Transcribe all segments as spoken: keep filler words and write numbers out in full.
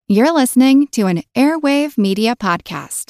You're listening to an Airwave Media Podcast.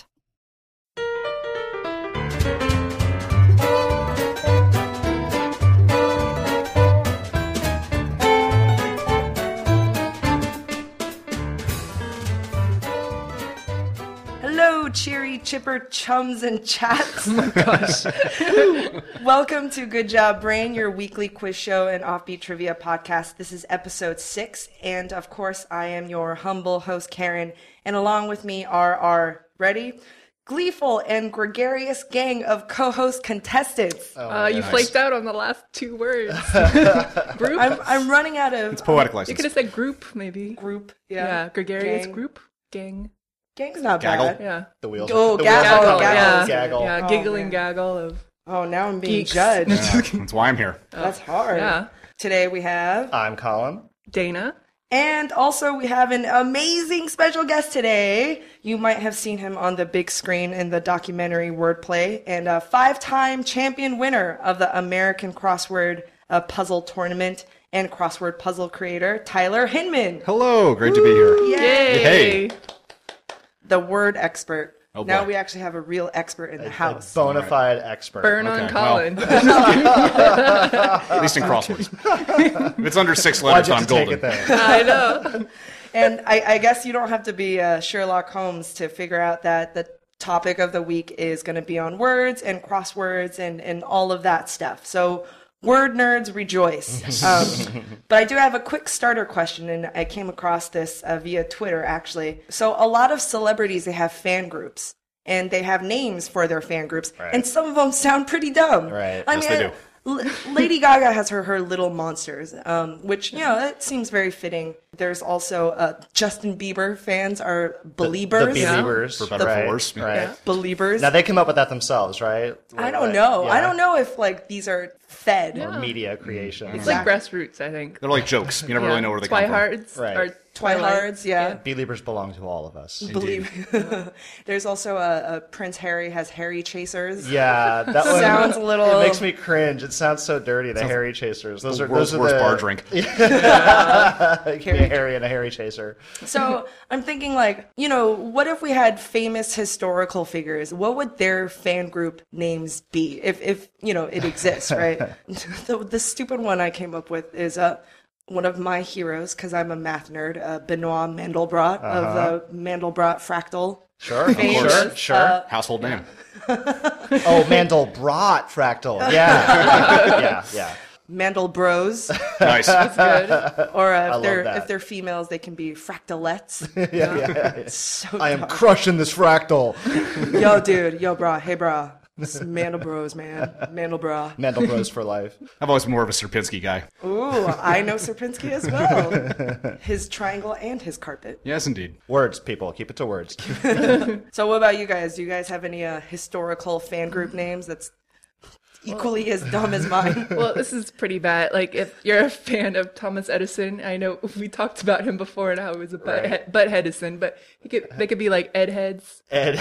Hello, cheery, chipper chums and chats. Oh my gosh. Welcome to Good Job Brain, your weekly quiz show and offbeat trivia podcast. This is episode six, and of course, I am your humble host, Karen, and along with me are our, ready? Gleeful and gregarious gang of co-host contestants. Oh, uh, you nice. flaked out on the last two words. Group? I'm, I'm running out of... It's poetic um, license. You could have said group, maybe. Group, yeah. Yeah, gregarious gang. Group, gang. Gang's not Gaggle. bad. Yeah. The wheels. Oh, the gaggle. wheels Gaggle. Yeah, gaggle. yeah Oh, giggling man. gaggle of Oh, now I'm being geeks. judged. Yeah, that's why I'm here. That's hard. Yeah. Today we have... I'm Colin. Dana. And also we have an amazing special guest today. You might have seen him on the big screen in the documentary Wordplay, and a five-time champion winner of the American Crossword uh, Puzzle Tournament and crossword puzzle creator, Tyler Hinman. Hello, great to be here. Yay! Hey. The word expert. Oh, now boy. we actually have a real expert in the house. A bona fide expert. Burn Okay, on Colin. At least in crosswords. If it's under six Why'd letters, you I'm have to take golden. it there? I know. And I, I guess you don't have to be uh, Sherlock Holmes to figure out that the topic of the week is going to be on words and crosswords and, and all of that stuff. So word nerds rejoice. Um, but I do have a quick starter question, and I came across this uh, via Twitter, actually. So a lot of celebrities, they have fan groups, and they have names for their fan groups, Right. and some of them sound pretty dumb. Right. I Yes, mean, they do. L- Lady Gaga has her, her Little Monsters, um, which, you know, it seems very fitting. There's also uh, Justin Bieber fans are Beliebers. The Beliebers. For better or right, for worse. Right. Yeah. Beliebers. Now, they came up with that themselves, right? I don't Like, know. yeah. I don't know if, like, these are fed. Or media creation. It's like breast roots, I think. They're like jokes. You never Yeah. really know where they come from. Twihards. Right. Or Twihards, yeah. Beliebers belong to all of us. Believe. There's also a, a Prince Harry has Harry Chasers. Yeah, that one Sounds a little- It makes me cringe. It sounds so dirty. The Harry Chasers. Those The are world's those are worst the bar drink. It could be a Harry and a Harry Chaser. So I'm thinking, like, you know, what if we had famous historical figures? What would their fan group names be if, if you know, it exists, right? the, the stupid one I came up with is uh, one of my heroes, because I'm a math nerd, uh, Benoit Mandelbrot of the Mandelbrot fractal. Sure, Fame. sure, sure. Uh, Household name. oh, Mandelbrot fractal. Yeah, yeah, yeah. yeah. Mandelbros, Nice. Good. or uh, if love they're that. if they're females, they can be fractalettes. yeah, yeah, yeah. So I am dumb. crushing this fractal. Yo, dude, yo, bra, hey, bra, it's Mandelbros, man, Mandelbra. Mandelbros for life. I've always been more of a Sierpinski guy. Ooh, I know Sierpinski as well. His triangle and his carpet. Yes, indeed. Words, people. Keep it to words. So what about you guys? Do you guys have any uh, historical fan group names that's equally as dumb as mine? Well, this is pretty bad. Like, if you're a fan of Thomas Edison, I know we talked about him before and how he was a butt, Right. he- butt Edison, but he could, they could be like Ed Heads. Ed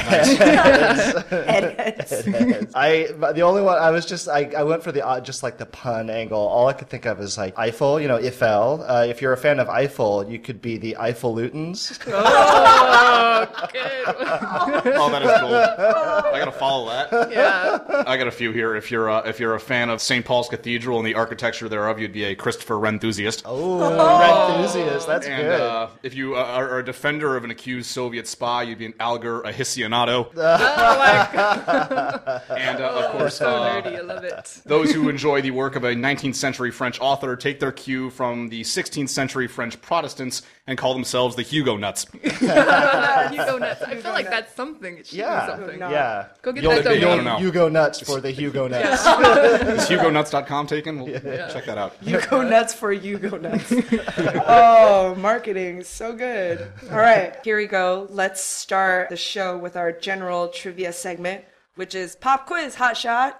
Edheads. I the only one I was just I, I went for the uh, just like the pun angle. All I could think of is like Eiffel, you know, Eiffel. Uh, if you're a fan of Eiffel, you could be the Eiffelutens. Oh, good. Oh, that is cool. I gotta follow that. Yeah. I got a few here. If you're uh, if you're a fan of Saint Paul's Cathedral and the architecture thereof, you'd be a Christopher Wren enthusiast. Oh, enthusiast. That's And good. uh, if you uh, are are a defender of an accused Soviet spy, you'd be an Alger aficionado. Oh my god. And uh, of course, So uh, nerdy. I love it. those who enjoy the work of a nineteenth century French author take their cue from the sixteenth century French Protestants and call themselves the Huguenots. Hugo Nuts. I feel like that's something. It should yeah, be something. yeah. Go get You'll, that domain. I don't know. You go nuts for the Hugo Nuts. Is Hugo Nuts dot com taken? We'll check that out. You go nuts for you go nuts. Oh, marketing. So good. All right, here we go. Let's start the show with our general trivia segment, which is Pop Quiz Hot Shot.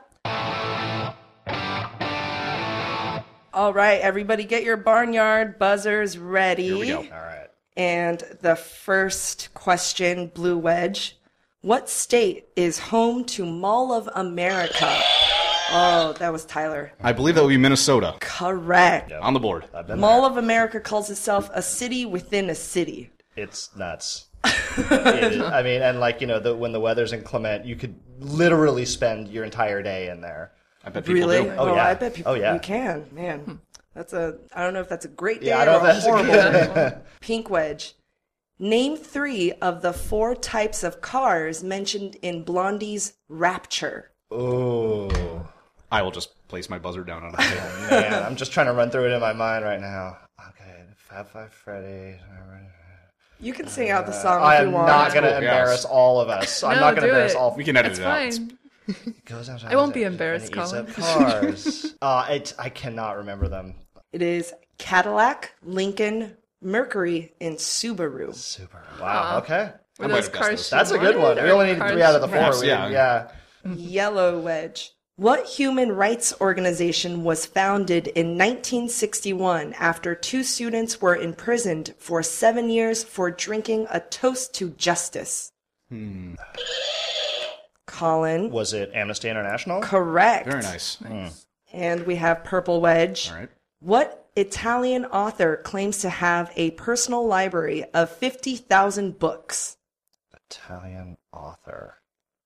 All right, everybody get your barnyard buzzers ready. Here we go. All right. And the first question, Blue Wedge. What state is home to Mall of America? Oh, that was Tyler. I believe that would be Minnesota. Correct. On the board. I've been Mall of America calls itself a city within a city. It's nuts. It is- I mean, and like, you know, the, when the weather's inclement, you could literally spend your entire day in there. I bet people Really? do. Oh, well, yeah. I bet people Oh, yeah. you can. Man, that's a. I don't know if that's a great day Yeah, I don't or know a if that's a horrible good- day. Pink wedge. Name three of the four types of cars mentioned in Blondie's Rapture. Ooh. I will just place my buzzer down on the table. Man, I'm just trying to run through it in my mind right now. Okay, Fab Five Freddy. You can sing out the song I if am you want. not going to cool, embarrass yes. all of us. I'm No, not going to do embarrass it. all. We can edit It's it out. fine. Goes out- I won't be and embarrassed, eats Colin. up cars. uh, it, I cannot remember them. It is Cadillac, Lincoln, Mercury, and Subaru. Super. Wow. Okay. Were I might those have guessed cars those. she That's a good wanted, one. We or only need cars three out of the she four. Perhaps, We yeah. yeah. Yellow wedge. What human rights organization was founded in nineteen sixty-one after two students were imprisoned for seven years for drinking a toast to justice? Hmm. Colin. Was it Amnesty International? Correct. Very nice. And we have purple wedge. All right. What Italian author claims to have a personal library of fifty thousand books? Italian author.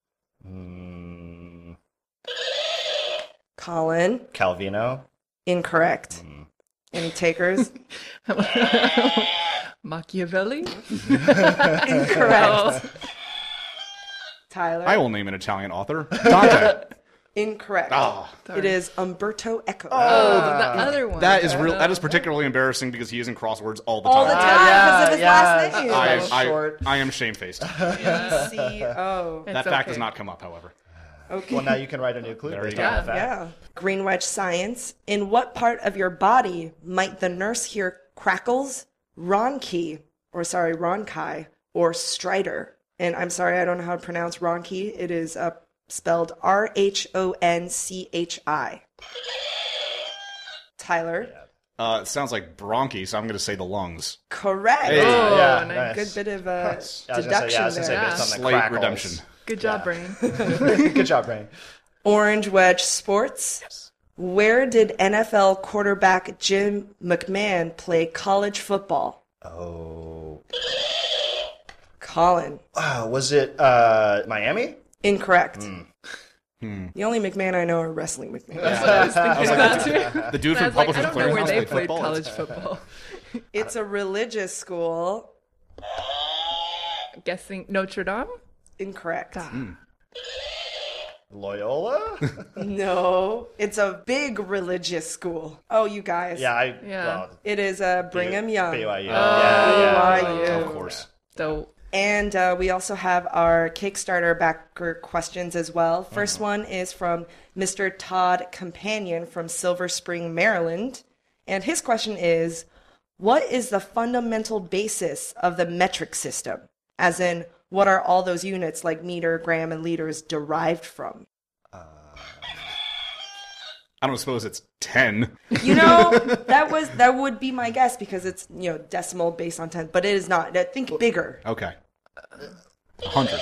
Mm, Colin. Calvino. Incorrect. Any takers? Machiavelli? Incorrect. Tyler. I will name an Italian author. Dante. Incorrect. Ah, It is Umberto Eco. Oh, the other one. that is real. That is particularly embarrassing because he is in crosswords all the All time. the time because of his yeah, last name. I, So I, short. I am shamefaced. C O. It's That fact okay. does not come up, however. Okay. Well, now you can write a new clue. There you based go. on that fact. Yeah. Green wedge science. In what part of your body might the nurse hear crackles, ronchi, or sorry, ronchi, or stridor? And I'm sorry, I don't know how to pronounce ronchi. It is uh, spelled R H O N C H I. Tyler. Uh, it sounds like bronchi, so I'm going to say the lungs. Correct. Hey. Oh, Yeah, nice. Good bit of uh, I was gonna say, deduction yeah, I was gonna say there. based on the Slight crackles. redemption. Good job, Brain. Good job, Brain. Orange wedge sports. Where did N F L quarterback Jim McMahon play college football? Oh. Colin. Uh, was it uh, Miami? Incorrect. Hmm. The only McMahon I know are wrestling McMahon. I was thinking that too. The dude I from was like, Publishers I don't know where Clearinghouse they played played football. college football. It's a religious school. Guessing Notre Dame? Incorrect. Loyola? No, it's a big religious school. Oh, you guys. yeah, I. Yeah. Well, It is uh, Brigham Young. B Y U. Oh, yeah, yeah. B Y U. Of course. Dope. And uh, we also have our Kickstarter backer questions as well. First one is from Mister Todd Companion from Silver Spring, Maryland. And his question is, what is the fundamental basis of the metric system? As in, what are all those units like meter, gram, and liters derived from? I don't suppose it's ten. You know, that was that would be my guess because it's, you know, decimal based on ten, but it is not. I think bigger. Okay. A hundred.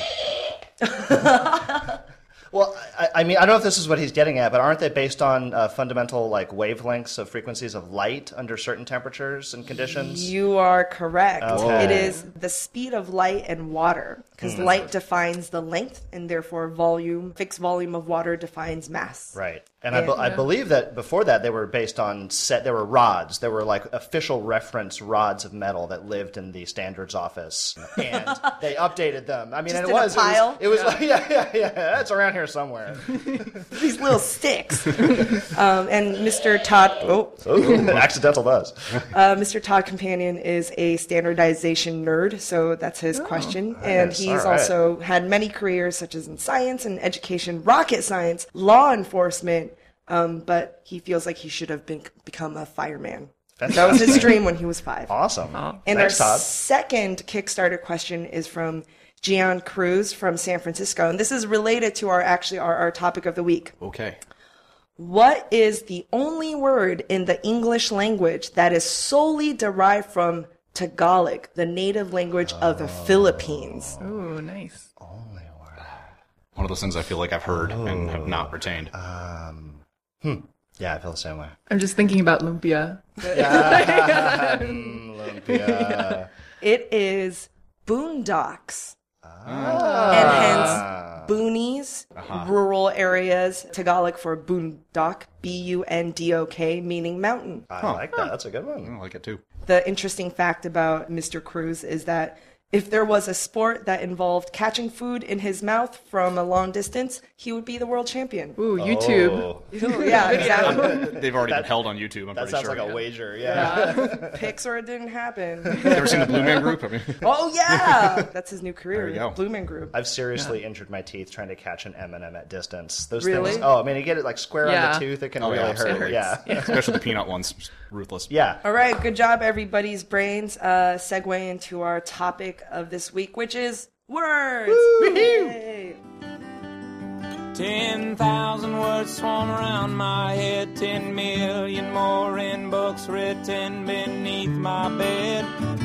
Well, I, I mean, I don't know if this is what he's getting at, but aren't they based on uh, fundamental like wavelengths of frequencies of light under certain temperatures and conditions? You are correct. Okay. It is the speed of light and water because light defines the length and therefore volume, fixed volume of water defines mass. Right. And I, be- I believe that before that they were based on set. There were rods. There were like official reference rods of metal that lived in the standards office, and they updated them. I mean, Just and it in a was it was- pile? It was, like yeah, yeah, yeah. That's around here somewhere. These little sticks. um, and Mister Todd, oh, Ooh, accidental buzz. uh, Mister Todd Companion is a standardization nerd, so that's his question. And nice. he's All right. also had many careers, such as in science and education, rocket science, law enforcement. Um, but he feels like he should have been become a fireman. That was his dream when he was five. Awesome. And Thanks, our Todd. second Kickstarter question is from Gian Cruz from San Francisco, and this is related to our actually our, our topic of the week. Okay. What is the only word in the English language that is solely derived from Tagalog, the native language of the Philippines? Ooh, nice. One of those things I feel like I've heard and have not retained. Yeah, I feel the same way. I'm just thinking about lumpia. Mm, lumpia. It is boondocks. Ah. And hence boonies, rural areas, Tagalog for boondock, B U N D O K, meaning mountain. I like that. That's a good one. I like it too. The interesting fact about Mister Cruz is that if there was a sport that involved catching food in his mouth from a long distance, he would be the world champion. Ooh, YouTube. Oh, Ooh, yeah, exactly. They've already been held on YouTube, I'm that pretty sounds sure. like a yeah. wager. Yeah. Picks or it didn't happen. You ever seen the Blue Man Group? I mean, Oh, yeah! That's his new career. There you go. Blue Man Group. I've seriously injured my teeth trying to catch an M and M at distance. Those Really? things. Oh, I mean, you get it like square on Yeah. the tooth. It can Oh, yeah, really it hurt. hurts. Yeah. Yeah. especially the peanut ones. Just ruthless. All right, good job, everybody's brains. Uh, segue into our topic of this week, which is words. Yay. Ten thousand words swarm around my head, ten million more in books written beneath my bed.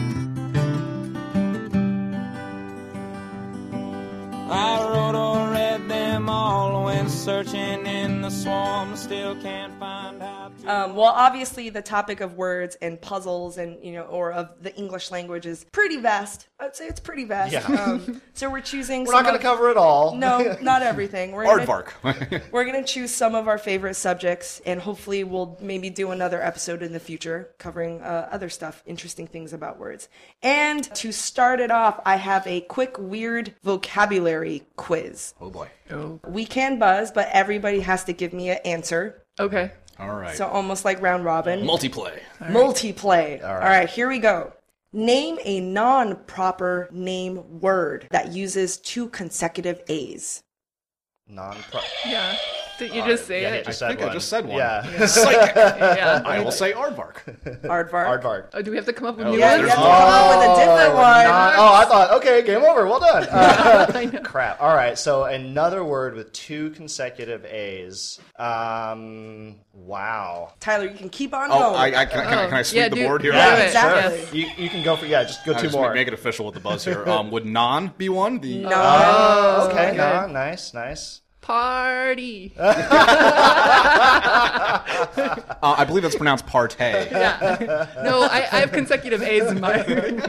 I wrote or read them all when searching in the swarm, still can't find how to. Um, well, obviously, the topic of words and puzzles, and you know, or of the English language, is pretty vast. I'd say it's pretty vast. Yeah. Um, so we're choosing. We're not going to cover it all. No, not everything. We're gonna, Aardvark. we're gonna choose some of our favorite subjects, and hopefully, we'll maybe do another episode in the future covering uh, other stuff, interesting things about words. And to start it off, I have a quick, weird vocabulary quiz. Oh boy. Oh, We can buzz, but everybody has to give me an answer. okay. All right. So almost like round robin. Multiplay. Multiplay. All right, here we go. Name a non-proper name word that uses two consecutive A's. Non-pro. Yeah. Did you just say Yeah, he it? just I said think I one. just said one. Yeah. Psychic. Yeah. I will say Aardvark. Aardvark. Aardvark. Oh, do we have to come up with Oh, new Yeah, ones? you have to There's- come up with a different one. Non- oh, I thought, okay, game over. Well done. Uh, I know. crap. All right, so another word with two consecutive A's. Um, wow. Tyler, you can keep on Oh, going. I, I, can, I- can, I, can I sweep Yeah, the do- board here? yeah, Yeah, do it. exactly. Yes. You, you can go for, yeah, just go Uh, two just more. Make it official with the buzz here. Um, would non be one? The No. Oh, okay, good. no, nice, nice. Party. uh, I believe that's pronounced partay. Yeah. No, I, I have consecutive A's in my.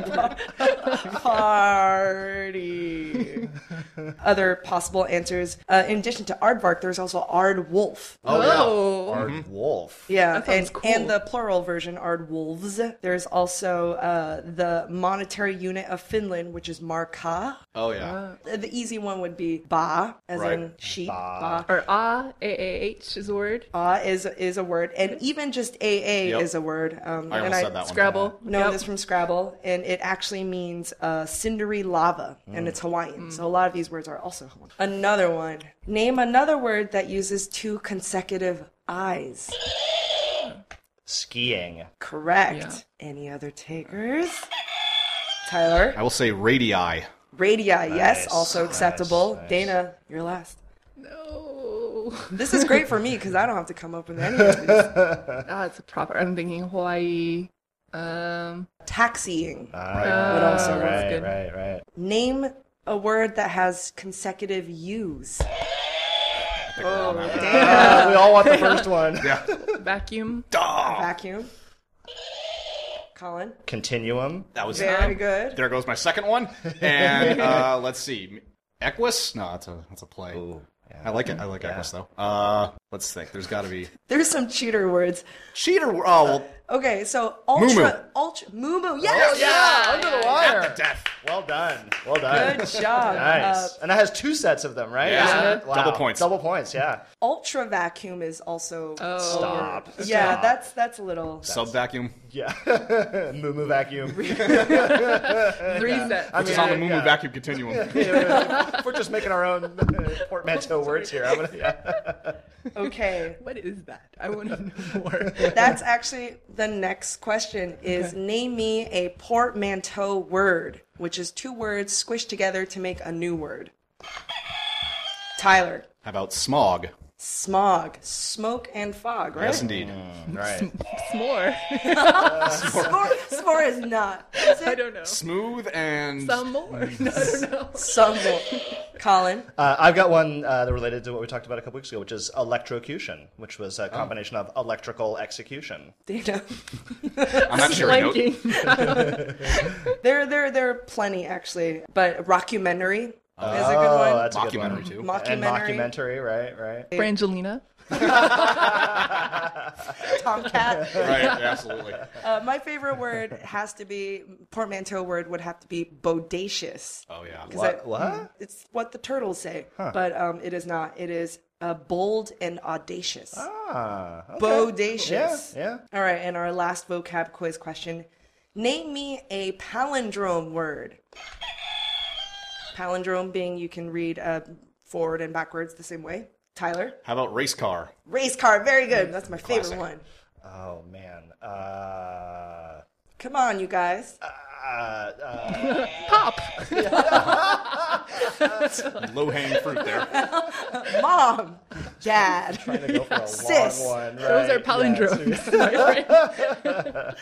Party. Other possible answers. Uh, in addition to aardvark, there's also aardwolf. Oh. Ard Wolf. Yeah, That sounds and, cool. and the plural version, aardwolves. There's also uh, the monetary unit of Finland, which is marka. Oh, yeah. Uh, The easy one would be ba, as Right. in sheep. Ba. Ba. Or ah, A A H is a word. Ba is is a word, and even just A A Yep. is a word. Um, I and almost said that one. Scrabble. know Yep. this from Scrabble, and it actually means uh, cindery lava, and it's Hawaiian. So a lot of these words are also Hawaiian. Another one. Name another word that uses two consecutive I's. Skiing. Correct. Yeah. Any other takers? Tyler? I will say radii. Radii, yes, also nice, acceptable. nice. Dana, you're last. No. This is great for me because I don't have to come up with any of these. Ah, it's a proper. I'm thinking Hawaii. Um. Taxiing. Ah, Would also work. right, good. right, right. Name a word that has consecutive U's. Oh, Dana. Uh, we all want the first one. Yeah. Vacuum. Vacuum. Colin. Continuum. That was Very good. There goes my second one. And uh, let's see. Equus? No, that's a that's a play. Ooh, yeah. I like it. I like Yeah. Equus though. Uh, let's think. There's got to be There's some cheater words. cheater. Oh well, Okay, so ultra, Moo-moo. ultra, moo yes, Yeah, under the wire. at the death. Well done. Well done. Good job. Nice. Uh, and that has two sets of them, right? Yeah. Isn't it? Wow. Double points. Double points, yeah. ultra vacuum is also. Oh. Stop. Yeah, Stop. that's that's a little. Sub vacuum. Yeah. Moo Moo Vacuum. Three sets. I Which is mean, on the Moo Moo yeah. vacuum continuum. If we're just making our own uh, portmanteau words here. I'm gonna, yeah. Okay, What is that? I want to know more. that's actually the next question. Is name me a portmanteau word, which is two words squished together to make a new word. Tyler. How about smog? Smog, smoke and fog, right? Yes, indeed. Mm, right. S'more. S'more, s'more is not. Is I it? don't know. Smooth and Some more. No, I don't know. Some more. Colin. Uh, I've got one uh, that related to what we talked about a couple weeks ago, which is electrocution, which was a combination of electrical execution. Do you know? I'm not sure. Note. Slanking. There, there, there are plenty actually, but rockumentary is a good Oh, one. that's a good Mockumentary one. too. Mockumentary. And mockumentary, right, right. Brangelina. Tomcat. Right, absolutely. Uh, my favorite word has to be, portmanteau word would have to be bodacious. Oh yeah. 'Cause What? I- what? It's what the turtles say, but um, it is not. It is uh, bold and audacious. Ah, okay. Bodacious. Yeah, yeah. All right, and our last vocab quiz question. Name me a palindrome word. Palindrome being you can read uh, forward and backwards the same way. Tyler? How about race car? Race car, very good. That's my favorite Classic. one. Oh, man. Uh, Come on, you guys. uh, uh, Pop. Low hanging fruit there. Mom, Dad. trying to go for a Sis. long one. Those are right, palindromes. yes.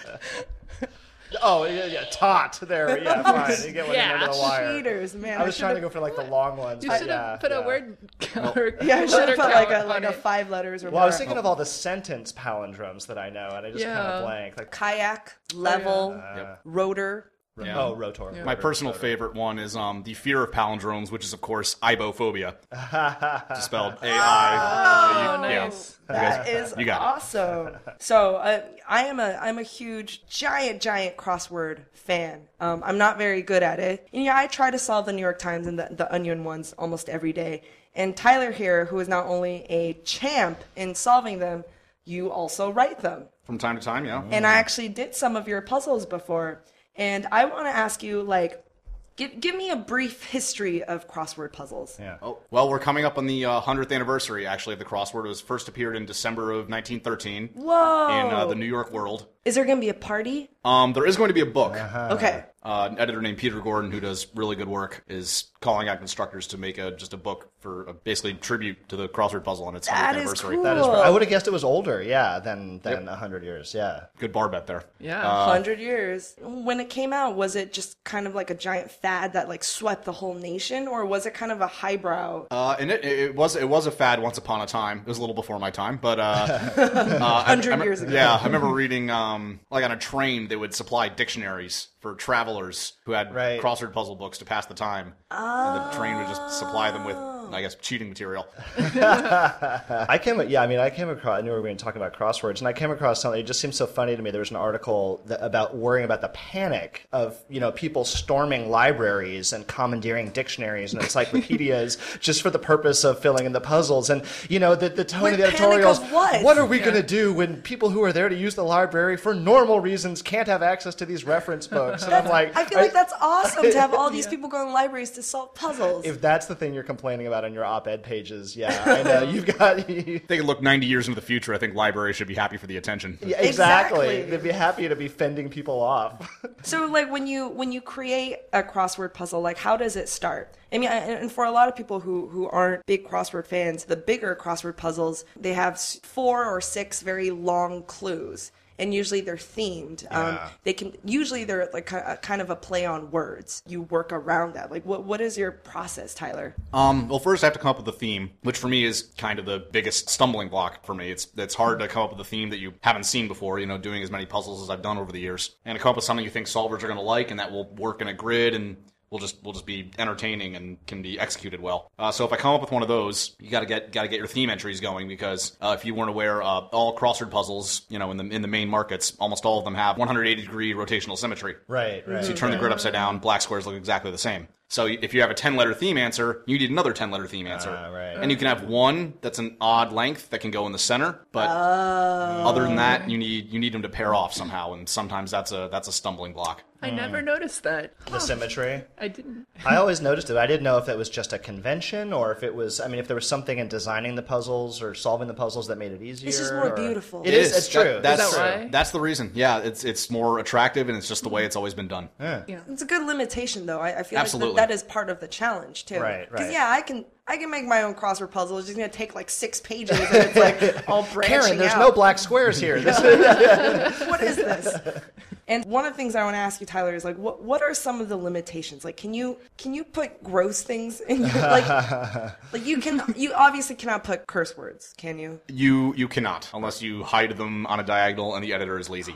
Oh, yeah, yeah. Tot. There. Yeah, fine. You get one Yeah. under the wire. Cheaters, man. I was trying to go for like the long ones. You but should yeah, have put yeah. a word or Yeah, I should letter have put like a count like on a it. five letters or Well, I was more. thinking of all the sentence palindromes that I know, and I just kind Yeah. of blanked. Like, Kayak, level, Yep. rotor. Yeah. oh, rotor. My personal favorite one is um, the fear of palindromes, which is, of course, ibophobia. Just spelled A I. Oh, nice. That is you got it. awesome. So uh, I am a I'm a huge giant giant crossword fan. Um, I'm not very good at it, and yeah, I try to solve the New York Times and the, the Onion ones almost every day. And Tyler here, who is not only a champ in solving them, you also write them. From time to time, yeah. And I actually did some of your puzzles before, and I want to ask you like. Give, give me a brief history of crossword puzzles. Yeah. Oh, well, we're coming up on the uh, hundredth anniversary, actually, of the crossword. It was first appeared in December of nineteen thirteen Whoa! in uh, the New York World. Is there going to be a party? Um, there is going to be a book. Okay. Uh, an editor named Peter Gordon, who does really good work, is calling out constructors to make a just a book for a, basically tribute to the crossword puzzle on its That hundredth is anniversary. cool. That is. I would have guessed it was older, yeah, than than a hundred years. Yeah. Good bar bet there. Yeah. A hundred years. When it came out, was it just kind of like a giant fad that like swept the whole nation, or was it kind of a highbrow? Uh, and it, it was it was a fad once upon a time. It was a little before my time, but uh, uh, Hundred I, I, years ago. Yeah, I remember reading um, like on a train they would supply dictionaries for travelers who had Right. crossword puzzle books to pass the time. And the train would just supply them with, I guess, cheating material. I came, yeah, I mean, I came across. I knew we were going to talk about crosswords, and I came across something. It just seems so funny to me. There was an article that, about worrying about the panic of you know people storming libraries and commandeering dictionaries and encyclopedias just for the purpose of filling in the puzzles. And you know, the the tone Wait, of the panic editorials. of what? are we going to do when people who are there to use the library for normal reasons can't have access to these reference books? And I'm like, I feel like that's awesome to have all these people go in libraries to solve puzzles. if that's the thing you're complaining about on your op-ed pages, yeah, I know you've got. They could look ninety years into the future. I think libraries should be happy for the attention. Yeah, exactly. Exactly. They'd be happy to be fending people off. So, like, when you when you create a crossword puzzle, like, how does it start? I mean, and and for a lot of people who who aren't big crossword fans, the bigger crossword puzzles, they have s- four or six very long clues. And usually they're themed. Um, Yeah. they can usually they're like ki- a, kind of a play on words. You work around that. Like, what what is your process, Tyler? Um, well, first I have to come up with a theme, which for me is kind of the biggest stumbling block for me. It's it's hard to come up with a theme that you haven't seen before, you know, doing as many puzzles as I've done over the years. And to come up with something you think solvers are going to like and that will work in a grid and will just will just be entertaining and can be executed well. Uh, so if I come up with one of those, you got to get got to get your theme entries going because uh, if you weren't aware, uh, all crossword puzzles, you know, in the in the main markets, almost all of them have one hundred eighty degree rotational symmetry. Right, right. So you turn the grid upside down, black squares look exactly the same. So if you have a ten-letter theme answer, you need another ten-letter theme answer. Ah, right. And you can have one that's an odd length that can go in the center, but other than that, you need you need them to pair off somehow, and sometimes that's a that's a stumbling block. I never noticed that. The symmetry. I didn't. I always noticed it. I didn't know if that was just a convention or if it was, I mean, if there was something in designing the puzzles or solving the puzzles that made it easier. It's just more or- beautiful. It is. It's true. That- that's Is that why? That's the reason. Yeah, it's it's more attractive, and it's just the way it's always been done. Yeah. It's a good limitation, though. I, I feel Absolutely. like that is part of the challenge too. Right, Because right. yeah, I can I can make my own crossword puzzle. It's just gonna take like six pages, and it's like all branching Karen, there's out. no black squares here. This What is this? And one of the things I want to ask you, Tyler, is like, what what are some of the limitations? Like, can you can you put gross things in your like like you can you obviously cannot put curse words, can you? You you cannot unless you hide them on a diagonal and the editor is lazy.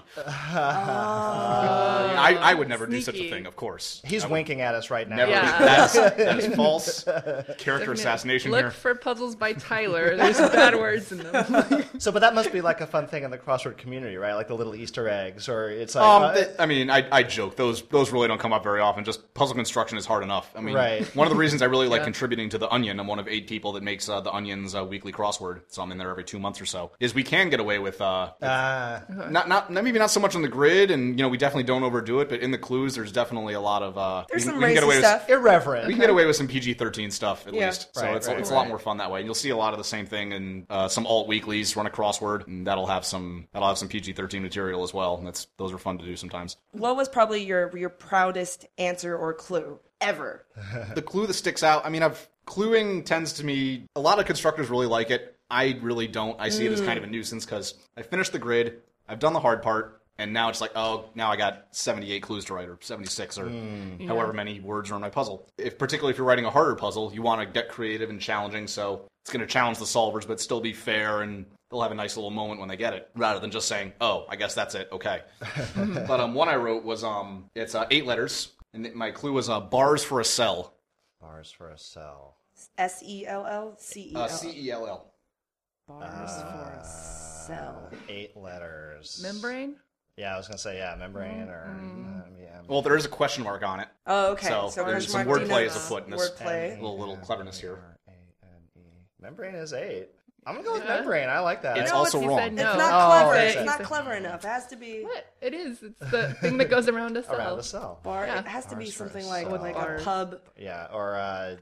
Uh, I, I would never do such a Sneaky. thing, of course. He's I would winking at us right now. Never. Yeah. That's, that is false. Character assassination Look here. for puzzles by Tyler. There's bad words in them. So, but that must be like a fun thing in the crossword community, right? Like the little Easter eggs, or it's like. Um, uh, th- I mean, I, I joke. Those those really don't come up very often. Just puzzle construction is hard enough. I mean, Right. one of the reasons I really like Yeah. contributing to The Onion, I'm one of eight people that makes uh, The Onion's uh, weekly crossword, so I'm in there every two months or so, is we can get away with, uh, uh, not, not maybe not so much on the grid, and, you know, we definitely don't overdo it, but in the clues, there's definitely a lot of, uh, There's we, some we can get away racist with, stuff. irreverent. We can get away with some P G thirteen stuff, at Yeah. least. So Right, it's, right, it's a lot right. more fun that way. And you'll see a lot of the same thing in uh, some alt weeklies, run a crossword, and that'll have some that'll have some P G thirteen material as well. And that's those are fun to do sometimes. What was probably your your proudest answer or clue ever? The clue that sticks out, I mean, I've cluing tends to me, a lot of constructors really like it. I really don't. I see it as kind of a nuisance because I finished the grid, I've done the hard part, and now it's like, oh, now I got seventy-eight clues to write, or seventy-six, or however many words are in my puzzle. If particularly if you're writing a harder puzzle, you want to get creative and challenging, so it's going to challenge the solvers, but still be fair, and they'll have a nice little moment when they get it, rather than just saying, oh, I guess that's it, okay. But um, one I wrote was, um, it's uh, eight letters, and my clue was uh, bars for a cell. Bars for a cell. S E L L C E L. Uh, C E L L. Bars for a cell. Eight letters. Membrane? Yeah, I was gonna say yeah, membrane or um, yeah. Well, there is a question mark on it. Oh, okay. So, So, there's question some mark wordplay denotes is afoot in this. Wordplay. A little, little cleverness here. A N E. Membrane is eight. I'm gonna go with Yeah. membrane. I like that. It's No, also he wrong. said no. It's not Oh, clever. okay. It's not clever enough. It has to be What? It is. It's the thing that goes around a cell. around the cell. bar. Yeah. It has to be Bars for something a like cell. like Bars. a pub. Yeah, or uh,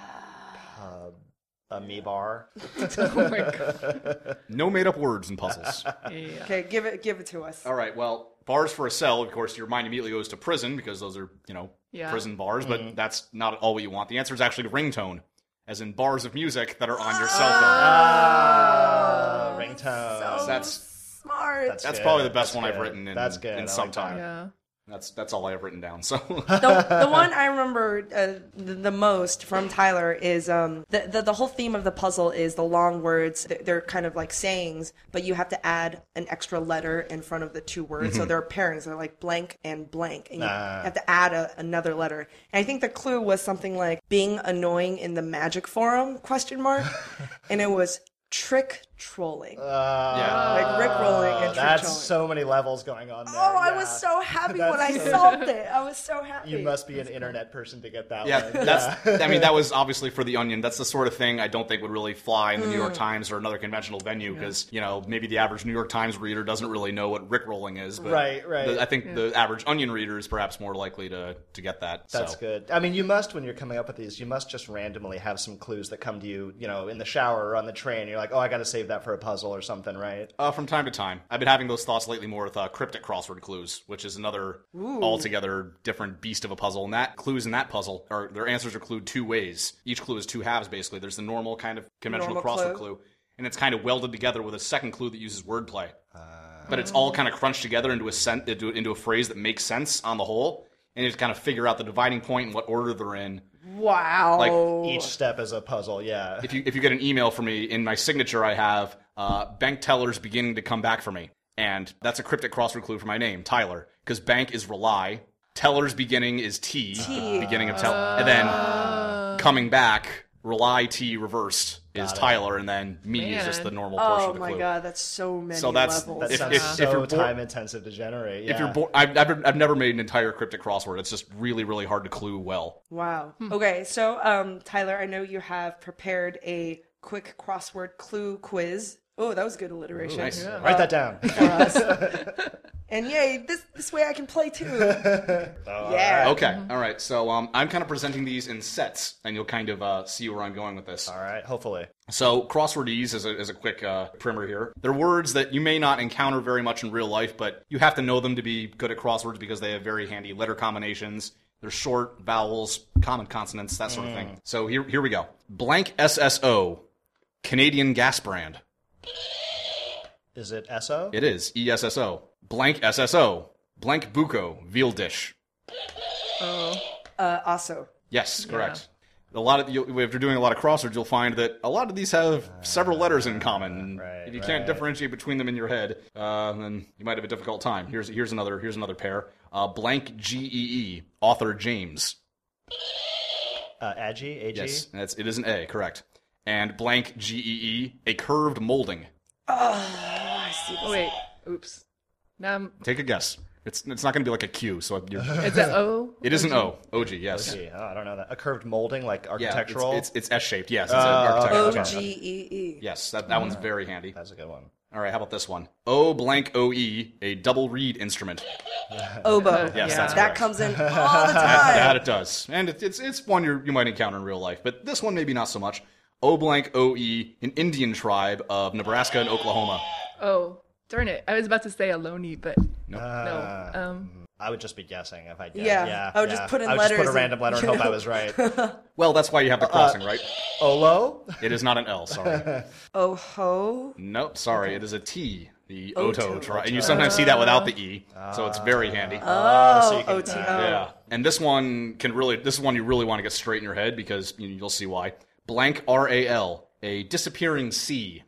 pub, a me bar. Oh my god. No made up words in puzzles. Yeah. Okay, give it give it to us. All right, well, bars for a cell, of course, your mind immediately goes to prison because those are, you know, Yeah. prison bars, but that's not all what you want. The answer is actually ringtone, as in bars of music that are on your cell phone. Ah, ringtone. So That's smart. That's that's good. probably the best That's one I've good. written in, That's good. I in like some that. time. Yeah. That's that's all I have written down. So the, the one I remember uh, the, the most from Tyler is um, the, the the whole theme of the puzzle is the long words. They're- They're kind of like sayings, but you have to add an extra letter in front of the two words. So there are pairings. They're like blank and blank, and you Ah. have to add a, another letter. And I think the clue was something like being annoying in the Magic Forum question mark, and it was trick trolling. yeah. Like Rick rolling and trick That's trolling. so many levels going on there. Oh, I yeah. was so happy when I That's so- solved it. I was so happy. You must be an internet person to get that Yeah, one. that's. I mean, that was obviously for The Onion. That's the sort of thing I don't think would really fly in the New Mm. York Times or another conventional venue because you know maybe the average New York Times reader doesn't really know what Rickrolling is. But Right, right. the- I think the average Onion reader is perhaps more likely to to get that. That's so. good. I mean, you must, when you're coming up with these, you must just randomly have some clues that come to you, you know, in the shower or on the train. You're like, oh, I got to save that for a puzzle or something, right? Uh, from time to time, I've been having those thoughts lately more with uh, cryptic crossword clues, which is another altogether different beast of a puzzle. And that clues in that puzzle are their answers are clued two ways. Each clue is two halves, basically. There's the normal kind of conventional Normal crossword clue. clue, and it's kind of welded together with a second clue that uses wordplay. But it's all kind of crunched together into a sen- into, into a phrase that makes sense on the whole, and you just kind of figure out the dividing point and what order they're in. Wow. Like Each step is a puzzle, yeah. if you if you get an email from me, in my signature I have uh, bank tellers beginning to come back for me, and that's a cryptic crossword clue for my name, Tyler, because bank is rely, tellers beginning is T, the beginning of tell, and then coming back, rely T reversed is Tyler, and then me is just the normal portion Oh of the my clue. god, that's so many So that's- levels. That If- sounds if- so if you're bo- time intensive to generate. Yeah. If you're bo- I've never I've never made an entire cryptic crossword. It's just really really hard to clue well. Wow. Okay, so um, Tyler, I know you have prepared a quick crossword clue quiz. Oh, that was good alliteration. Nice. Yeah. Write that down. And yay, this this way I can play too. yeah. Okay, all right. So um, I'm kind of presenting these in sets, and you'll kind of uh, see where I'm going with this. All right, hopefully. So crosswordese is a, is a quick uh, primer here. They're words that you may not encounter very much in real life, but you have to know them to be good at crosswords because they have very handy letter combinations. They're short, vowels, common consonants, that sort of thing. So here, here we go. Blank S S O, Canadian gas brand. Is it S O? It is, E S S O. Blank S S O, blank buco, veal dish. Oh. Uh, also. Yes, correct. A lot of you, if you're doing a lot of crosswords, you'll find that a lot of these have several letters in common. And Right, if you right. can't differentiate between them in your head, uh, then you might have a difficult time. Here's here's another here's another pair. Uh, blank G E E, author James. Uh, Agi? A G? Yes, that's it is an A, correct. And blank G E E, a curved molding. I see this. Oh, wait. Oops. Now I'm. Take a guess. It's it's not going to be like a Q, so you're, Is it O? it is an O. O G, yes. Gee, oh, I don't know that. A curved molding, like Yeah, architectural? it's, it's, it's S-shaped, yes. It's Oh, an O architectural. G E E. Yes, that, that one's very handy. That's a good one. All right, how about this one? O blank O E, a double reed instrument. Oboe. Yes, Yeah. that's That correct. comes in all the That, that time. it does. And it, it's it's one you you might encounter in real life, but this one maybe not so much. O blank O E, an Indian tribe of Nebraska and Oklahoma. Oh, darn it. I was about to say Aloni, but No. Uh, no. Um, I would just be guessing if I guessed. Yeah, yeah I would yeah. just put in I would just put letters a and, random letter and you hope I know. was right. Well, that's why you have the crossing, right? Olo? It is not an L, sorry. Oh ho. Nope, sorry, it is a T. The Oto. Oto tribe. And you sometimes see that without the E, so it's very handy. Oh, so you can, O T O. Yeah, and this one can really, this is one you really want to get straight in your head because you know, you'll see why. Blank R A L, a disappearing C.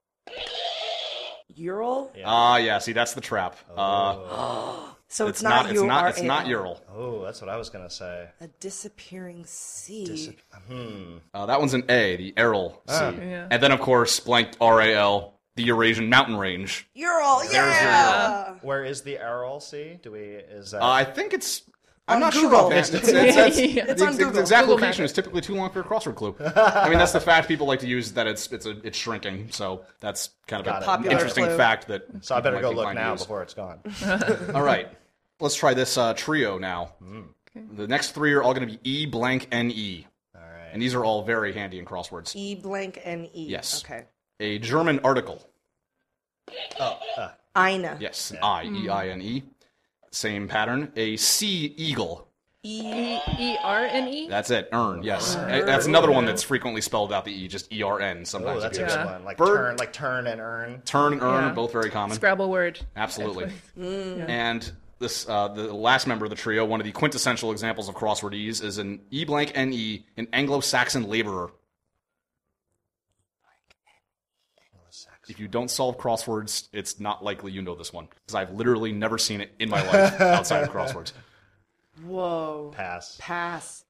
Ural? Ah, yeah. See, that's the trap. Uh, So it's it's, not, It's not. It's U R A L. not Ural. Oh, that's what I was going to say. A disappearing C. Uh, that one's an A, the Aral C. Yeah. And then, of course, blanked R A L, the Eurasian Mountain Range. Ural, yeah! Where is the Aral Sea? Do we, is that? Uh, I think it's. I'm On not Google. sure offhand. It's, it's, it's, Yeah. the, It's on ex- Google. the exact Google location Map is typically too long for a crossword clue. I mean, that's the fact people like to use that it's it's a, it's shrinking. So that's kind of Got an it. Popular interesting clue. fact that. so I better people go might be look inclined to now use. before it's gone. All right, let's try this uh, trio now. The next three are all going to be E blank N E. All right. And these are all very handy in crosswords. E blank N E. Yes. Okay. A German article. Oh, uh, Ina. Yes, an I, E I N E. Same pattern. A sea eagle. E E R N E? That's it. Earn, yes. Uh, That's another one that's frequently spelled without the E, just E R N oh, sometimes. that's a appears. good Yeah. one. Like Bird- turn, like turn and earn. Turn and earn Yeah. are both very common. Scrabble word. Absolutely. Yeah. And this, uh, the last member of the trio, one of the quintessential examples of crossword ease, is an E blank N E, an Anglo-Saxon laborer. If you don't solve crosswords, it's not likely you know this one, because I've literally never seen it in my life outside of crosswords. Whoa. Pass. Pass.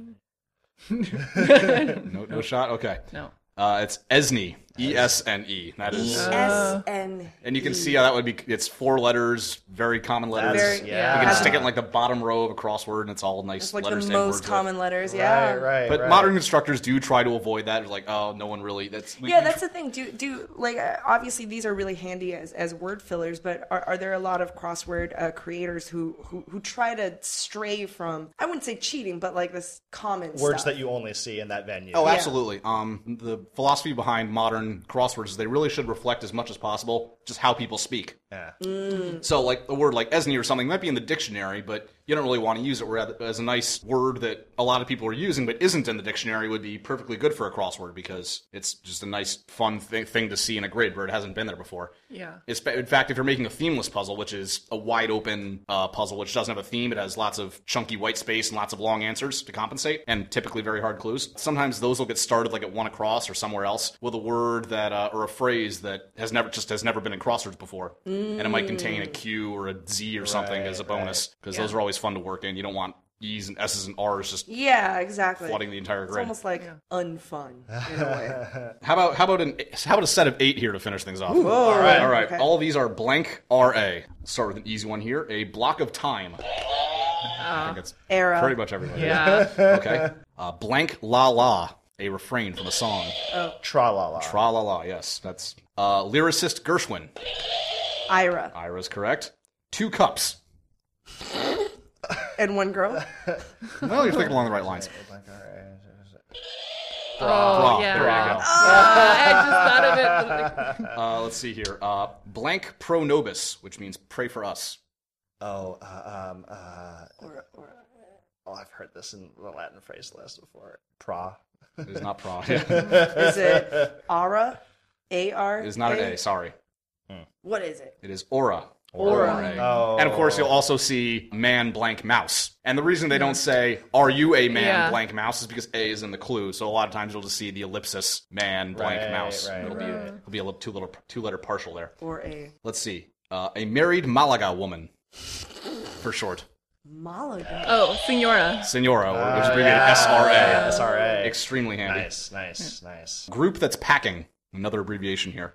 No, no shot. Okay. No. Uh, it's Esne, E S N E. That E is, S N. and you can see how that would be. It's four letters, very common letters. That's, Very- yeah. You can Yeah. stick it in like the bottom row of a crossword, and it's all nice It's like letters the to end most words with. common letters. Yeah. Right, right, But right. modern constructors do try to avoid that. It's like, oh, no one really. That's we, Yeah, we- that's the thing. Do do like uh, obviously these are really handy as, as word fillers, but are, are there a lot of crossword uh, creators who, who who try to stray from, I wouldn't say cheating, but like this common Words stuff. that you only see in that venue. Oh, Yeah. absolutely. Um, the philosophy behind modern crosswords is they really should reflect as much as possible just how people speak. Yeah. So, like a word like Esne or something might be in the dictionary, but you don't really want to use it. Whereas as a nice word that a lot of people are using but isn't in the dictionary would be perfectly good for a crossword because it's just a nice, fun th- thing to see in a grid where it hasn't been there before. Yeah. It's, in fact, if you're making a themeless puzzle, which is a wide open uh, puzzle which doesn't have a theme, it has lots of chunky white space and lots of long answers to compensate, and typically very hard clues. Sometimes those will get started like at one across or somewhere else with a word that uh, or a phrase that has never just has never been in crosswords before, and it might contain a Q or a Z or something Right, as a bonus because Yeah. those are always fun to work in. You don't want E's and S's and R's just Yeah, exactly. flooding the entire It's grid. almost like unfun in a way. How about how about an how about a set of eight here to finish things off? all right. all right. Okay. All of these are blank R A. Let's start with an easy one here. A block of time. I think it's Era. pretty much everybody. Yeah. Okay. Uh, blank la la. A refrain from a song. Tra la la. Tra la la. Yes, that's uh, lyricist Gershwin. Ira. Ira's correct. Two cups. And one girl. Well, you're thinking along the right lines. Oh, Bra. yeah. There you go. Uh, I just thought of it. but, like, Uh, let's see here. Uh, blank pro nobis, which means pray for us. Oh, uh, um, uh, Or, or, Oh, I've heard this in the Latin phrase list before. Pra. It is not pra. Is it Ara? A R? It is not an A, sorry. What is it? It is aura. Aura. Oh. And of course, you'll also see man blank mouse. And the reason they don't say, are you a man Yeah. blank mouse, is because A is in the clue. So a lot of times you'll just see the ellipsis, man blank Right, mouse. right, it'll, right. Be, it'll be a little, two little two letter partial there. Or a Let's see. Uh, a married Malaga woman, for short. Malaga. Oh, Senora. Senora, which is Uh, abbreviated yeah. S R A. S R A. Extremely handy. Nice, nice, nice. Group that's packing. Another abbreviation here.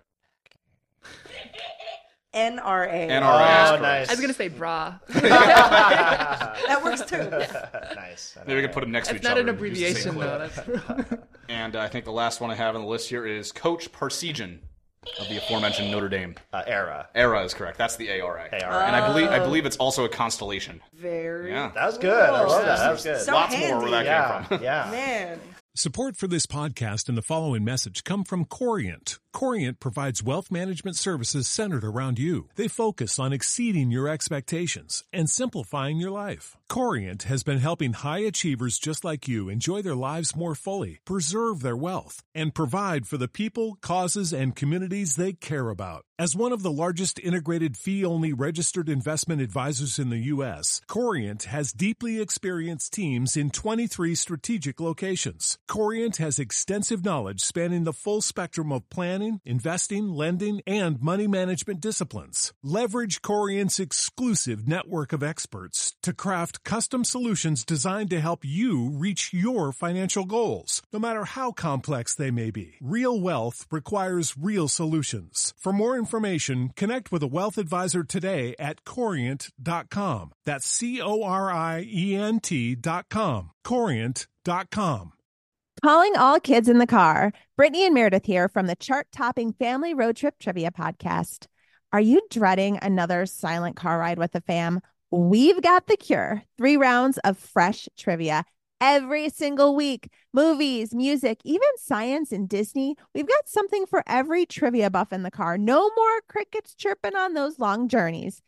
N R A. N R A is Oh, correct. nice. I was gonna say bra. That works too. Nice. Maybe we could put them next to That's each not other. an and use the same abbreviation clue. though. That's And uh, I think the last one I have on the list here is Coach Parsegian of the aforementioned Notre Dame. Uh, era. Era is correct. That's the A R A. A R A. And I believe I believe it's also a constellation. Very. Yeah. That was good. I love that. That was good. So Lots handy. more where that yeah, came from. yeah. Man. Support for this podcast and the following message come from Corient. Corient provides wealth management services centered around you. They focus on exceeding your expectations and simplifying your life. Corient has been helping high achievers just like you enjoy their lives more fully, preserve their wealth, and provide for the people, causes, and communities they care about. As one of the largest integrated fee-only registered investment advisors in the U S, Corient has deeply experienced teams in twenty-three strategic locations. Corient has extensive knowledge spanning the full spectrum of planning, investing, lending, and money management disciplines. Leverage Corient's exclusive network of experts to craft custom solutions designed to help you reach your financial goals, no matter how complex they may be. Real wealth requires real solutions. For more information, connect with a wealth advisor today at corient dot com. That's C O R I E N T dot com. corient dot com. Calling all kids in the car. Brittany and Meredith here from the chart-topping Family Road Trip Trivia Podcast. Are you dreading another silent car ride with the fam? We've got the cure. Three rounds of fresh trivia every single week. Movies, music, even science and Disney. We've got something for every trivia buff in the car. No more crickets chirping on those long journeys.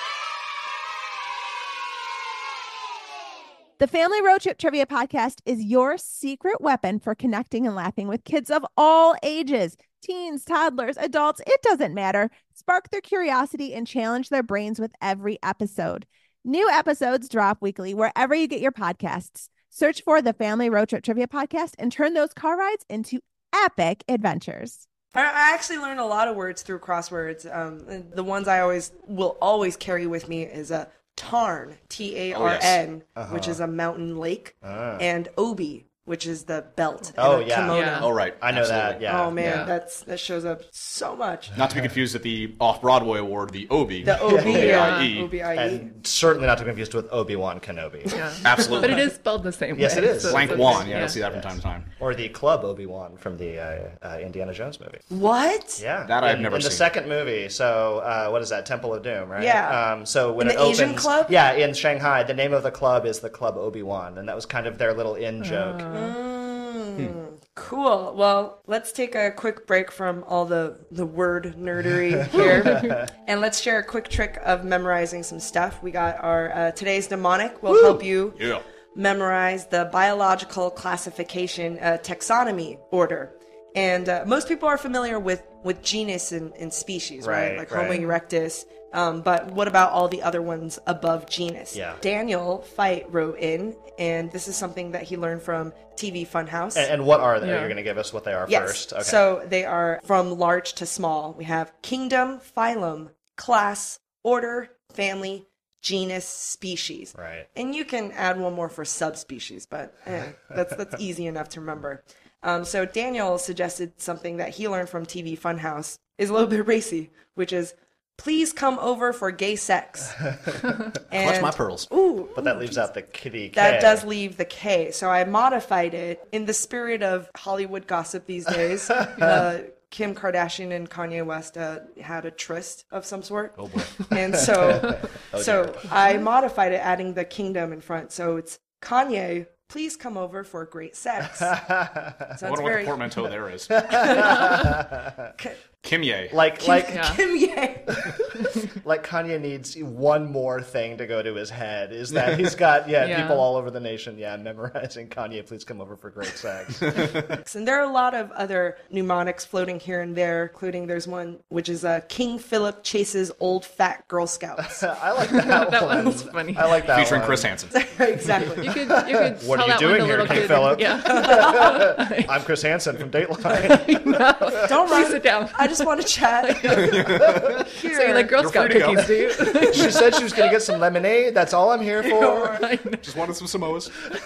The Family Road Trip Trivia Podcast is your secret weapon for connecting and laughing with kids of all ages. Teens, toddlers, adults, it doesn't matter. Spark their curiosity and challenge their brains with every episode. New episodes drop weekly wherever you get your podcasts. Search for the Family Road Trip Trivia Podcast and turn those car rides into epic adventures. I I actually learned a lot of words through crosswords. Um, the ones I always will always carry with me is a Tarn, T A R N, Oh, yes. which is a mountain lake, Ah. and Obi, which is the belt. Oh, and a yeah. kimono. Yeah. Oh, right. I know that, Absolutely. yeah. Oh man, Yeah. that's that shows up so much. Not to be confused with the Off-Broadway award, the Obie. The O B Yeah. I E. O B I E. And certainly not to be confused with Obi-Wan Kenobi. yeah. Absolutely. But it is spelled the same Yes, way. it is. so it's Blank okay. Wan. Yeah, you'll see that from time to time. Or the Club Obi-Wan from the uh, uh, Indiana Jones movie. What? Yeah. That I've in, never in the seen. second movie. So uh, what is that? Temple of Doom, right? Yeah. Um, so when In it the Asian opens, club? yeah, in Shanghai, the name of the club is the Club Obi-Wan, and that was kind of their little in joke. Mm, Cool. Well, let's take a quick break from all the, the word nerdery here. And let's share a quick trick of memorizing some stuff. We got our uh, today's mnemonic will help you Yeah. memorize the biological classification uh, taxonomy order. And uh, most people are familiar with, with genus and, and species, right? Right, Like right. Homo erectus. Um, but what about all the other ones above genus? Yeah. Daniel Fight wrote in, and this is something that he learned from T V Funhouse. And, and what are they? Yeah. You're going to give us what they are Yes. first. Okay. So they are from large to small. We have kingdom, phylum, class, order, family, genus, species. Right. And you can add one more for subspecies, but eh, that's that's easy enough to remember. Um, so Daniel suggested something that he learned from T V Funhouse is a little bit racy, which is please come over for gay sex. Clutch And- my pearls. Ooh, But that leaves out the kitty K. that does leave the K. So I modified it in the spirit of Hollywood gossip these days. uh, Kim Kardashian and Kanye West uh, had a tryst of some sort. Oh boy! And so, so I modified it, adding the kingdom in front. So it's Kanye. Please come over for great sex. So I it's wonder what very the portmanteau there is. K- Kimye. Like, like, Yeah. Kimye. like Kanye needs one more thing to go to his head. Is that he's got yeah, Yeah. people all over the nation yeah memorizing Kanye, please come over for great sex. And there are a lot of other mnemonics floating here and there, including there's one which is uh, King Philip chases old fat Girl Scouts. I like that, That one. one's funny. I like that Featuring one. Chris Hansen. Exactly. You could, you could What tell are you that doing one to here, little King kids. Philip? Yeah. I'm Chris Hansen from Dateline. Don't Please run. sit down. I just want to chat. Here. So you like Girl You're Scout free to go. cookies, do you? She said she was going to get some lemonade. That's all I'm here for. Just wanted some Samoas.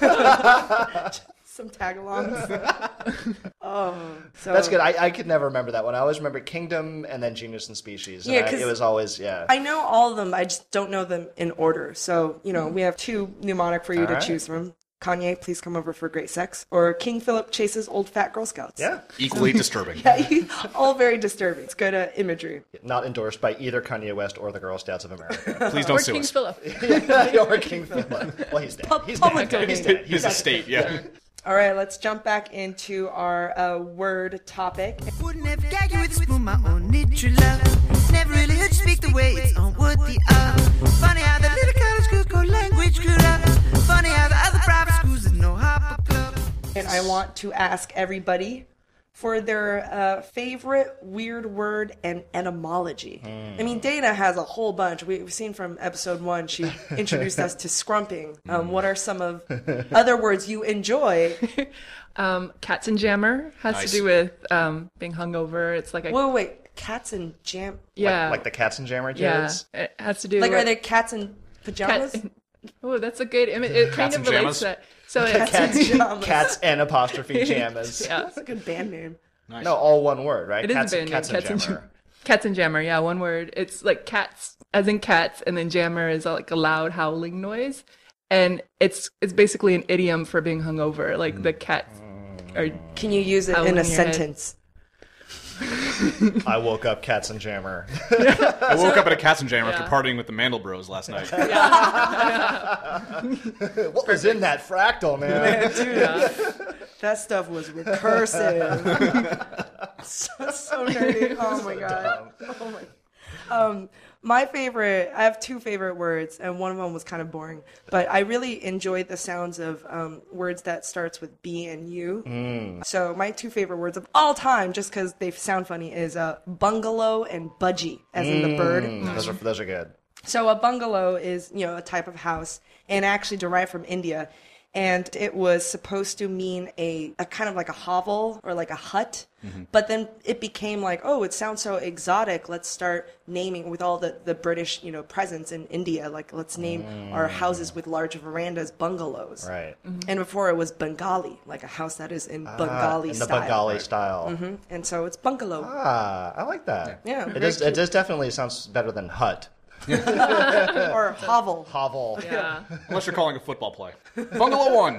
Some tag-alongs. oh, so That's good. I, I could never remember that one. I always remember Kingdom and then Genius and Species. And Yeah, I- 'cause it was always, yeah. I know all of them. I just don't know them in order. So, you know, we have two mnemonic for you All to right. choose from. Kanye, please come over for great sex. Or King Philip chases old fat Girl Scouts. yeah. Equally disturbing. All very disturbing. It's good uh, imagery. Not endorsed by either Kanye West or the Girl Scouts of America. Please don't Or sue King us. Philip. Or King Philip. Well, he's dead. He's public dead. He's domain. dead. His estate, yeah. All right, let's jump back into our uh, word topic. Would never gag you with a spoon, my own true love. Never really heard you speak the way it's on what the are. Funny how the little college schools go language screwed up. Funny how the other private schools have no hopper club. And I want to ask everybody for their uh, favorite weird word and etymology. I mean, Dana has a whole bunch. We've seen from episode one, she introduced us to scrumping. Um, what are some of other words you enjoy? Um, Katzenjammer has Nice. to do with um, being hungover. It's like a Wait, wait, cats and jam. yeah, Like the Cats and Jammer yeah. kids. It has to do Like, with are they cats in pajamas? Cat- Oh, that's a good image. It kind Cats of and relates Jammas? to that. So it's Cats, Pajamas. cats and apostrophe jammas. yeah, That's a good band name. Nice. No, all one word, right? it is cats, a band name. cats, Cats and and Jammer. Jam- Cats and Jammer. Yeah, one word. It's like cats, as in cats, and then jammer is like a loud howling noise, and it's it's basically an idiom for being hungover. Like the cats are. Can you use it Howling in a in your head. sentence? I woke up Cats and Jammer. I woke up at a Katzenjammer Yeah. after partying with the Mandel Bros last night. What was in that fractal, man? That stuff was recursive. so, so nerdy. Oh my god. Oh my. Um, my favorite. I have two favorite words, and one of them was kind of boring. But I really enjoyed the sounds of um, words that starts with B and U. So my two favorite words of all time, just because they sound funny, is uh, bungalow and budgie, as in the bird. Mm, those are those are good. So a bungalow is, you know, a type of house and actually derived from India. And it was supposed to mean a, a kind of like a hovel or like a hut. Mm-hmm. But then it became like, oh, it sounds so exotic. Let's start naming with all the, the British, you know, presence in India. Like, let's name mm. our houses with large verandas bungalows. Right. Mm-hmm. And before it was Bengali, like a house that is in Bengali in style. the Bengali style. Mm-hmm. And so it's bungalow. Ah, I like that. Yeah. It does. It does definitely sounds better than hut. Or hovel. Hovel. Yeah. Unless you're calling a football play. Bungalow one.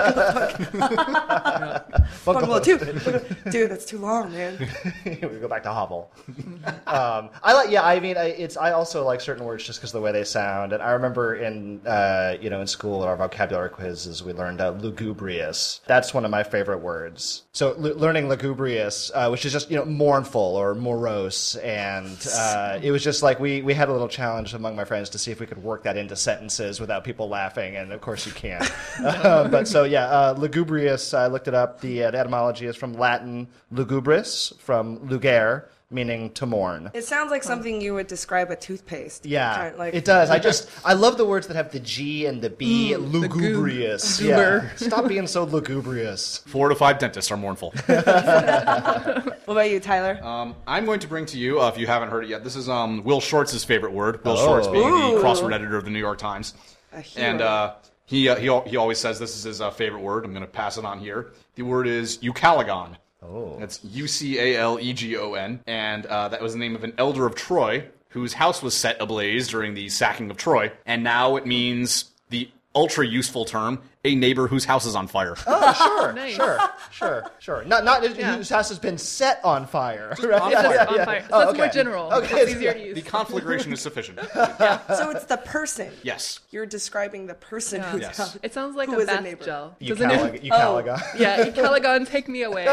Bungalow two. Dude, that's too long, man. We go back to hovel. um, I like. Yeah, I mean, I, it's. I also like certain words just because of the way they sound. And I remember in, uh, you know, in school at our vocabulary quizzes, we learned uh, lugubrious. That's one of my favorite words. So l- learning lugubrious, uh, which is just you know mournful or morose, and uh, it was just like we we had a little challenge among my friends to see if we could work that into sentences without people laughing, and of course you can't. uh, but so yeah, uh, lugubrious. I looked it up. The, uh, the etymology is from Latin lugubris, from lugere, meaning to mourn. It sounds like something you would describe a toothpaste. Yeah, Kind of like, it does. I just I love the words that have the G and the B. Mm, the goo- lugubrious. the Yeah. goober. Stop being so lugubrious. Four to five dentists are mournful. What about you, Tyler? Um, I'm going to bring to you, uh, if you haven't heard it yet, this is um, Will Shortz' favorite word. Will Oh. Shortz being Ooh. the crossword editor of the New York Times. A hero. And uh, he, uh, he al- he always says this is his uh, favorite word. I'm going to pass it on here. The word is eucaligon. Oh. That's U C A L E G O N. And uh, that was the name of an elder of Troy whose house was set ablaze during the sacking of Troy. And now it means the ultra-useful term a neighbor whose house is on fire. Oh, sure, Nice. sure, sure, sure. Not not Yeah. whose house has been set on fire. Right? on Yeah, fire. yeah, on yeah. fire. So Oh, that's okay. more general. Okay, It's easier to The use. conflagration is sufficient. So it's the person. Yes. You're describing the person Yeah. who's Yes. out. It sounds like Who a is a bath neighbor? gel. You Doesn't it? Calig- you Oh. Caligon. Yeah, Caligon, take me away.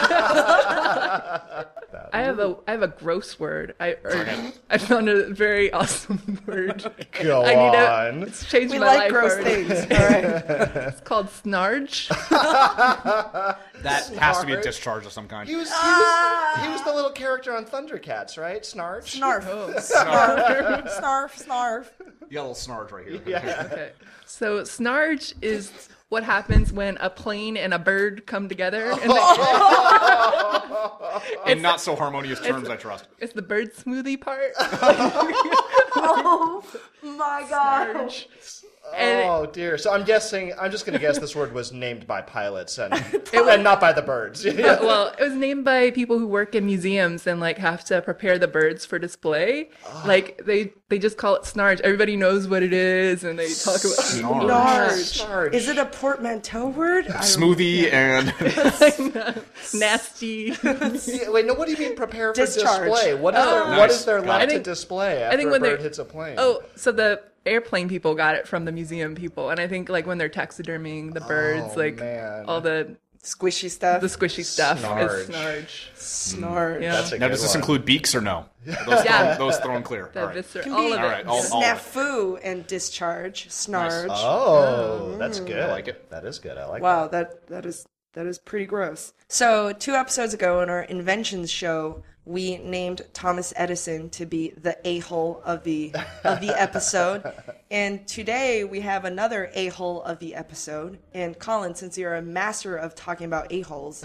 I have a I have a gross word. I or, I found a very awesome word. Go I need on. to, it's changed We my like life gross already. things. All right. It's called snarge. That has to be a discharge of some kind. He was, he, was, he was the little character on Thundercats, right? Snarge? Snarf. Oh. Snarf. Snarf. Snarf. You got a little snarge right here. Yeah. Okay. So snarge is what happens when a plane and a bird come together. And they, In not so harmonious terms, I trust. it's the bird smoothie part. Oh my god. And Oh dear. So I'm guessing. I'm just going to guess this word was named by pilots and and not by the birds. Uh, well, it was named by people who work in museums and like have to prepare the birds for display. Like they they just call it snarge. Everybody knows what it is, and they talk about Snarge. Snarge. Is it a portmanteau word? I don't- Smoothie and nasty. Yeah, wait, no. What do you mean prepare for Discharge. display? What is there? Oh. What Nice. is there Got left it. I think- to display I after think a when bird they- hits a plane? Oh, so the airplane people got it from the museum people, and I think like when they're taxiderming the birds, Oh, like man. all the Squishy stuff. the squishy stuff Snarge. is snarge. Snarge. Yeah. That's a now, good does this one. include beaks or no? Those, Yeah. thrown, those thrown clear. The All right. viscera, Can all be of All it. right, all- all of it. Snafu and discharge. Snarge. Oh, that's good. I like it. That is good. I like Wow, that. that that is that is pretty gross. So two episodes ago in our inventions show, we named Thomas Edison to be the a-hole of the of the episode, and today we have another a-hole of the episode. And Colin, since you're a master of talking about a-holes,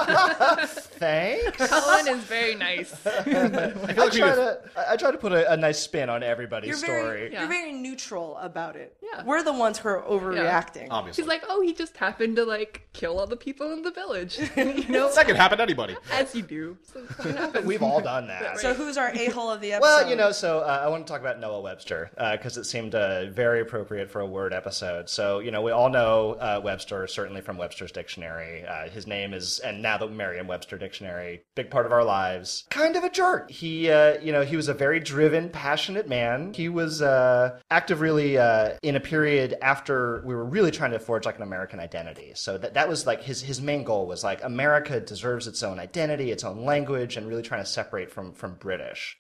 Thanks. Colin is very nice. I try to. I I try to put a, a nice spin on everybody's you're story. very you're very neutral about it. Yeah. We're the ones who are overreacting. Obviously. She's like, oh, he just happened to like kill all the people in the village. You know, that could happen to anybody. as you do. So it happens. We've all done that. So who's our a-hole of the episode? Well, you know, so uh, I want to talk about Noah Webster because it seemed uh, very appropriate for a word episode. So, you know, we all know uh, Webster, certainly from Webster's Dictionary. Uh, his name is, and now the Merriam-Webster Dictionary, big part of our lives. Kind of a jerk. He, uh, you know, he was a very driven, passionate man. He was uh, active really uh, in a period after we were really trying to forge like an American identity. So that that was like his his main goal was like America deserves its own identity, its own language, and really trying to separate from from British.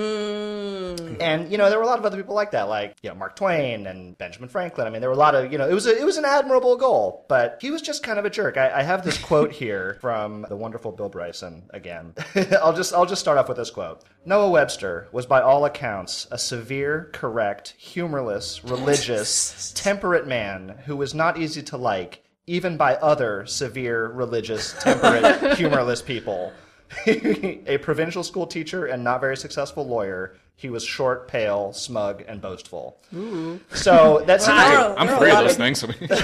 Mm. And you know there were a lot of other people like that, like you know Mark Twain and Benjamin Franklin. I mean, there were a lot of you know it was a, it was an admirable goal, but he was just kind of a jerk. I, I have this quote here from the wonderful Bill Bryson again. I'll just I'll just start off with this quote. Noah Webster was by all accounts a severe, correct, humorless, religious, temperate man who was not easy to like, even by other severe, religious, temperate, humorless people. A provincial school teacher and not very successful lawyer, he was short, pale, smug, and boastful. Ooh. So that's Wow. I'm There are three a of lot those of- things.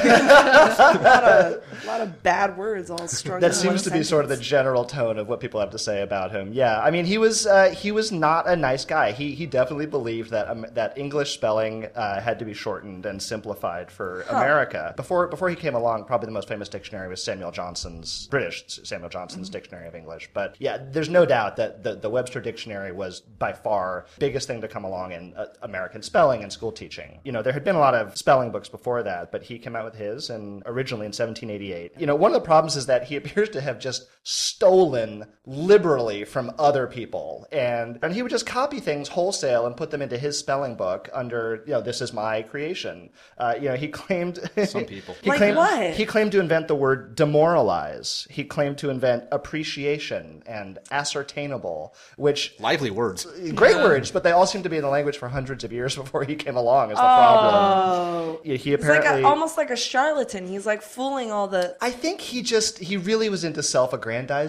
a, lot of, a lot of bad words all strung that into one seems to be sort of the sentence. general tone of what people have to say about him. Yeah, I mean, he was uh, he was not a nice guy. He he definitely believed that um, that English spelling uh, had to be shortened and simplified for America. Before before he came along, probably the most famous dictionary was Samuel Johnson's British Samuel Johnson's Mm-hmm. Dictionary of English. But yeah, there's no doubt that the, the Webster Dictionary was by far the biggest thing to come along in uh, American spelling and school teaching. You know, there had been a lot of spelling books before that, but he came out with his, and originally in seventeen eighty-eight. You know, one of the problems is that he appears to have just stolen liberally from other people, and and he would just copy things wholesale and put them into his spelling book under, you know, this is my creation. Uh, you know, he claimed Some people. he Like claimed, what? He claimed to invent the word demoralize. He claimed to invent appreciation and ascertainable, which Lively words. great words, but they all seem to be in the language for hundreds of years before he came along. Is the problem? Oh, Yeah, he it's like apparently a, almost like a charlatan. He's like fooling all the. I think he just he really was into self-aggrandizement.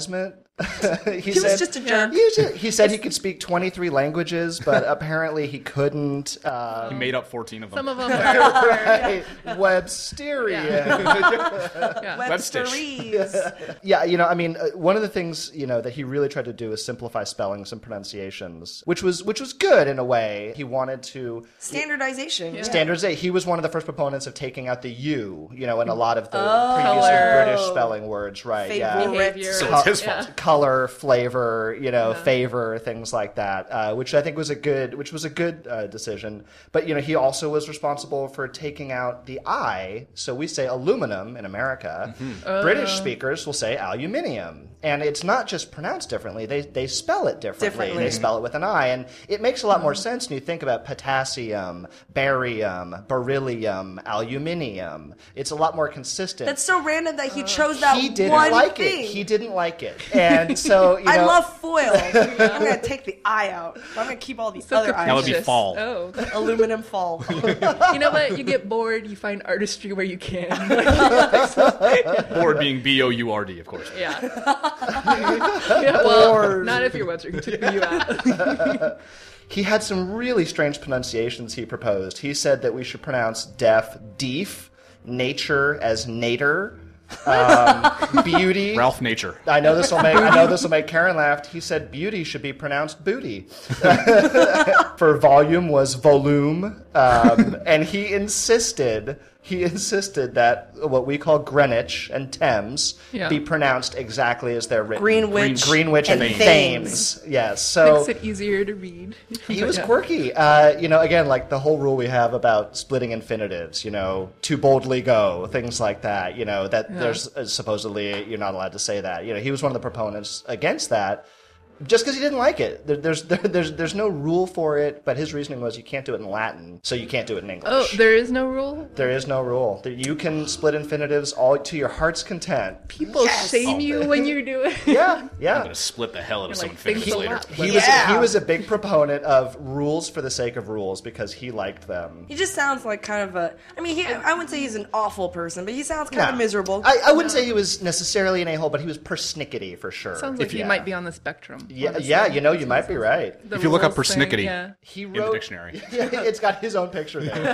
he, He said, was just a jerk. He, was ju- he said he could speak twenty-three languages, but apparently he couldn't. Uh, He made up fourteen of them. Some of them are. right. Websterian. Yeah. Websterese. Yeah, you know, I mean, uh, one of the things, you know, that he really tried to do is simplify spellings and pronunciations, which was which was good in a way. He wanted to Standardization. Yeah. standardization. He was one of the first proponents of taking out the U, you know, in a lot of the Oh. previously Color. British spelling words, right? Yeah. Favorite. Behavior. So Co- it's his fault. color, flavor, you know, favor, things like that, uh, which I think was a good, which was a good uh, decision. But you know, he also was responsible for taking out the I. So we say aluminum in America. Uh. British speakers will say aluminium, and it's not just pronounced differently; they they spell it differently. Differently. They spell it with an I, and it makes a lot more sense when you think about potassium, barium, beryllium, aluminium. It's a lot more consistent. That's so random that he chose that he didn't one like thing. it. He didn't like it, and so you know, I love foil. I'm going to take the eye out. I'm going to keep all the So other eyes. That would be capricious. fall. Oh. Aluminum fall. You know what? You get bored, you find artistry where you can. Board being B O U R D, of course. Yeah. Yeah, well, not if you're Webster. He took the U out. he had some really strange pronunciations he proposed. He said that we should pronounce deaf deef, nature as nater, um, beauty. Ralph Nature. I know this will make I know this will make Karen laugh. He said beauty should be pronounced booty. For volume was volume, um, and he insisted he insisted that what we call Greenwich and Thames Yeah. be pronounced exactly as they're written. Greenwich Greenwich and, and Thames. Thames. Yes. So Makes it easier to read. he was Yeah. quirky. Uh, you know, again, like the whole rule we have about splitting infinitives, you know, to boldly go, things like that, you know, that there's uh, supposedly you're not allowed to say that. You know, he was one of the proponents against that. Just because he didn't like it. There, there's there, there's there's no rule for it, but his reasoning was you can't do it in Latin, so you can't do it in English. Oh, there is no rule? There is no rule. There- You can split infinitives all to your heart's content. People shame you when you do it. Yeah, I'm yeah. going to split the hell out of some Like, thanks infinities a later. lot. He was Yeah. he was a big proponent of rules for the sake of rules because he liked them. He just sounds like kind of a. I mean, he, I wouldn't say he's an awful person, but he sounds kind Nah. of miserable. I, I wouldn't say he was necessarily an a-hole, but he was persnickety for sure. Sounds like If he you- might be on the spectrum. Yeah, honestly. yeah, you know, you might be right. The If you look up rules thing, persnickety. yeah. He In wrote the dictionary. Yeah, it's got his own picture there.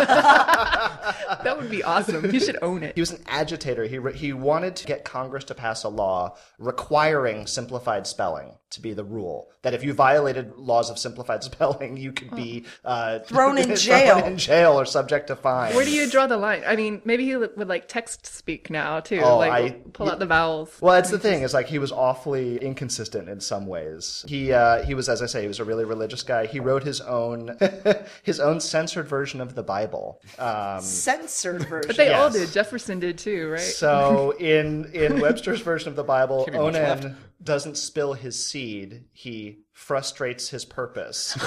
That would be awesome. You should own it. He was an agitator. He re- he wanted to get Congress to pass a law requiring simplified spelling to be the rule. That if you violated laws of simplified spelling, you could be uh, Thrown in jail. thrown in jail or subject to fine. Where do you draw the line? I mean, maybe he would like text speak now too. Oh, like I- pull out the vowels. Well, that's the thing. Is like he was awfully inconsistent in some ways. He uh, he was, as I say, he was a really religious guy. He wrote his own his own censored version of the Bible. Um, Censored version. But they all yes. did. Jefferson did too, right? So in in Webster's version of the Bible, Can't be much left. Onan doesn't spill his seed; he frustrates his purpose.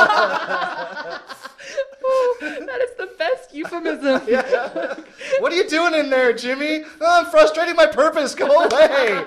Oh, that is the best euphemism. What are you doing in there, Jimmy? Oh, I'm frustrating my purpose. Go away.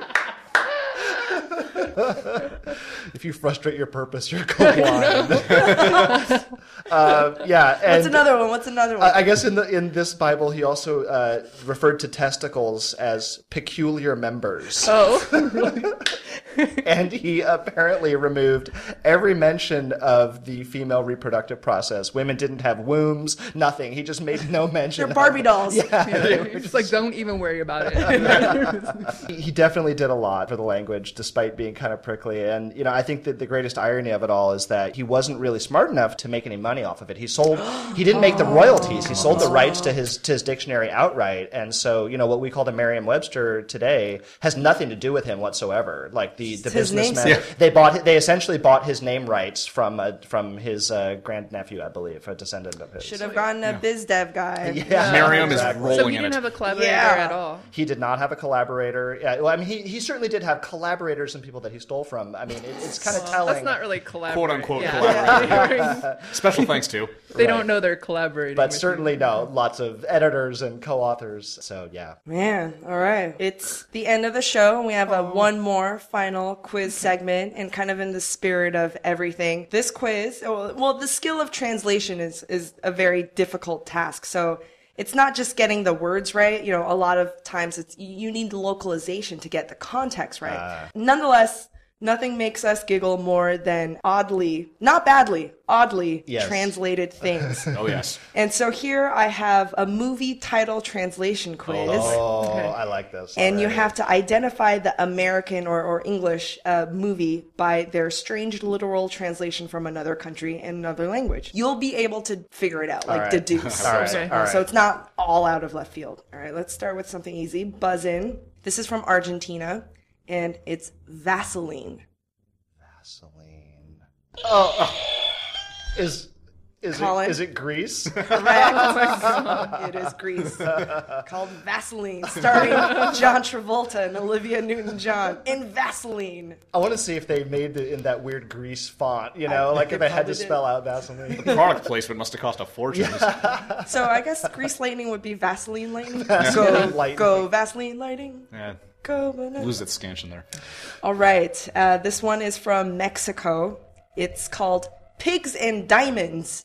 If you frustrate your purpose, you're colorblind. uh, yeah, and What's another one? What's another one? I I guess in the in this Bible, he also uh, referred to testicles as peculiar members. Oh, And he apparently removed every mention of the female reproductive process. Women didn't have wombs, nothing. He just made no mention. They're Barbie of, dolls. Yeah, you're just like, don't even worry about it. he definitely did a lot for the language, despite being kind of prickly. And you know, I think that the greatest irony of it all is that he wasn't really smart enough to make any money off of it. He sold. He didn't make the royalties. He sold the rights to his to his dictionary outright. And so, you know, what we call the Merriam-Webster today has nothing to do with him whatsoever. Like the the His businessmen, namesake. they bought they essentially bought his name rights from uh, from his uh, grandnephew, I believe, a descendant of his. Should have gotten a biz dev guy. Yeah, Miriam exactly. is So rolling he in didn't it. have a collaborator Yeah. at all. He did not have a collaborator. Yeah, well, I mean, he, he certainly did have collaborators and people that he stole from. I mean, it, it's kind of telling. That's not really collaborating. Quote unquote yeah. collaborating. Special thanks to. They Right. don't know they're collaborating. But with you. certainly, no, lots of editors and co-authors. So, yeah. Man, all right. It's the end of the show, and we have a one more final quiz segment, and kind of in the spirit of everything. This quiz, well, well, the skill of translation is is a very difficult task. So it's not just getting the words right. You know, a lot of times it's you need the localization to get the context right. Uh. Nonetheless, nothing makes us giggle more than oddly, not badly, oddly Yes. translated things. Oh, yes. And so here I have a movie title translation quiz. Oh, I like this. And you already. have to identify the American or, or English uh, movie by their strange literal translation from another country in another language. You'll be able to figure it out, like All right. deduce. All right, So, all right. so it's not all out of left field. All right, let's start with something easy. Buzz in. This is from Argentina, and it's Vaseline. Vaseline. Oh, is is Colin? it is it Grease? Correct. It is Grease. Called Vaseline, starring John Travolta and Olivia Newton-John in Vaseline. I want to see if they made it in that weird Grease font. You know, I like think if they they had to probably did. spell out Vaseline. Product placement must have cost a fortune. So I guess Grease Lightning would be Vaseline Lightning. Vaseline Go, Lightning. go Vaseline Lighting. Yeah, Go banana. lose its scansion there. All right. Uh, this one is from Mexico. It's called Pigs and Diamonds.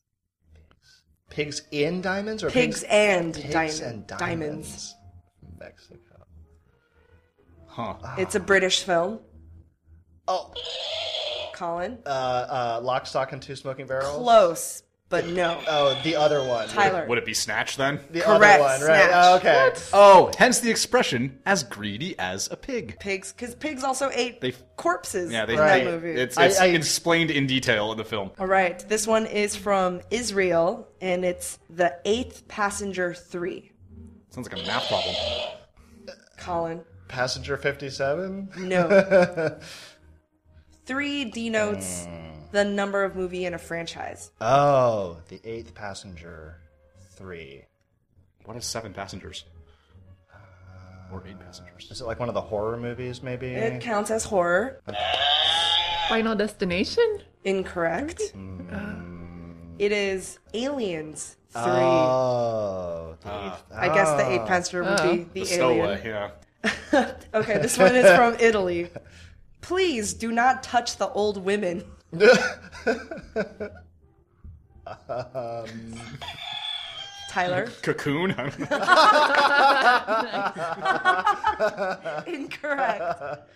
Pigs in diamonds or Pigs, pigs, and, pigs diamond, and diamonds. diamonds? Mexico. Huh. It's a British film. Oh, Colin? uh, uh, Lock, Stock, and Two Smoking Barrels. Close, but no. Oh, the other one. Tyler. Would it be Snatch then? The Correct, other one, right? Snatch. Oh, okay. Oh, hence the expression "as greedy as a pig." Pigs, because pigs also ate They- corpses Yeah, they, in Right. that movie. It's, I- it's I- explained in detail in the film. All right. This one is from Israel, and it's The Eighth Passenger three. Sounds like a math problem. Colin? Passenger fifty-seven. No. Three denotes Hmm. the number of movie in a franchise. Oh, the eighth passenger. Three. What is seven passengers? Or eight passengers? Is it like one of the horror movies? Maybe. It counts as horror. Final Destination? Incorrect. It is Aliens three. Oh, the eighth. I guess the eighth passenger would be the, The alien. stowaway, yeah. Okay, this one is from Italy. Please do not touch the old women. Tyler? Cocoon? I don't know. Incorrect.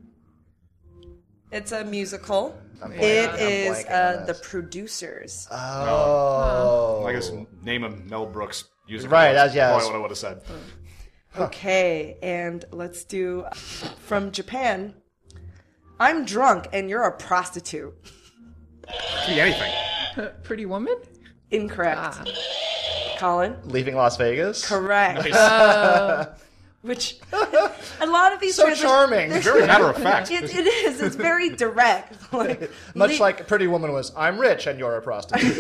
It's a musical. I'm blank- It I'm is blanking on uh, the this. producers. Oh. I guess name a Mel Brooks musical. Right, that's- yeah, Probably that's- what I would have said. Okay, and let's do from Japan. I'm drunk and you're a prostitute. Could be anything. Pretty Woman? Incorrect. Ah. Colin? Leaving Las Vegas. Correct. Nice. Which a lot of these So transitions- charming. Very matter of fact. It, it is. It's very direct. Like, Much le- like Pretty Woman was, I'm rich and you're a prostitute.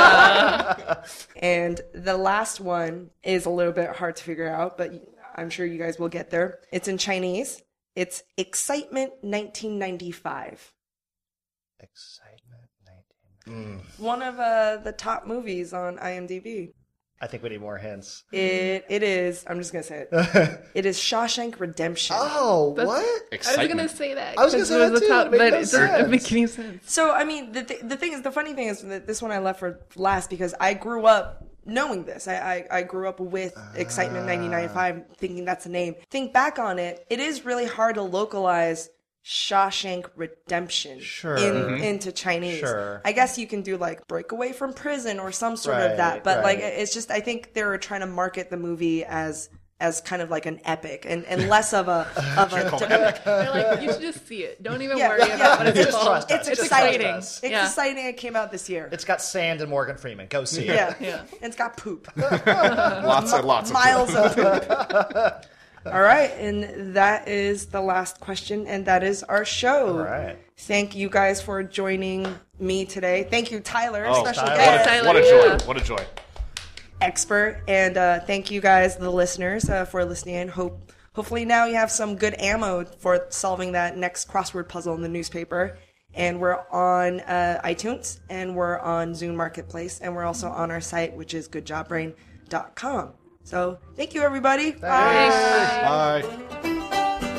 And the last one is a little bit hard to figure out, but I'm sure you guys will get there. It's in Chinese. It's Excitement nineteen ninety-five. Excitement nineteen. One of uh, the top movies on IMDb. I think we need more hints. It it is. I'm just gonna say it. It is Shawshank Redemption. Oh, That's- what? I was Excitement. going to say that. I was gonna 'cause say it that was the too. top, It made but no it doesn't sense. make any sense. So I mean, the th- the thing is, the funny thing is that this one I left for last because I grew up knowing this. I I, I grew up with Excitement nineteen ninety-five, thinking that's the name. Think back on it, it is really hard to localize Shawshank Redemption Sure. in, Mhm. into Chinese. Sure. I guess you can do like Breakaway from Prison or some sort Right, of that, but like right. it's just I think they were trying to market the movie as as kind of like an epic and, and less of a of a Called epic. They're like, you should just see it. Don't even Yeah, worry yeah, about what yeah. it's Just called. trust us. It's Just exciting. trust It's us. Yeah. exciting. It came out this year. It's got Sand and Morgan Freeman. Go see it. yeah. Yeah. And it's got poop. Lots and lots of Miles of poop. All right, and that is the last question, and that is our show. All right. Thank you guys for joining me today. Thank you, Tyler, Oh, special Tyler. guest, Tyler, What a joy. yeah. What a joy. expert, and uh, thank you guys, the listeners, uh, for listening in. Hope hopefully now you have some good ammo for solving that next crossword puzzle in the newspaper. And we're on uh, iTunes, and we're on Zune Marketplace, and we're also on our site, which is good job brain dot com. So thank you, everybody. Bye. Bye.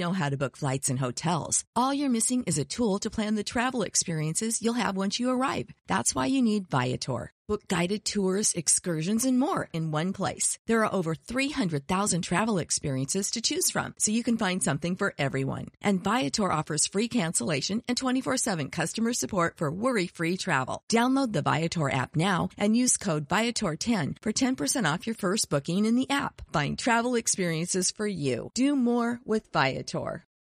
know how to book flights and hotels. All you're missing is a tool to plan the travel experiences you'll have once you arrive. That's why you need Viator. Book guided tours, excursions, and more in one place. There are over three hundred thousand travel experiences to choose from, so you can find something for everyone. And Viator offers free cancellation and twenty-four seven customer support for worry-free travel. Download the Viator app now and use code Viator ten for ten percent off your first booking in the app. Find travel experiences for you. Do more with Viator.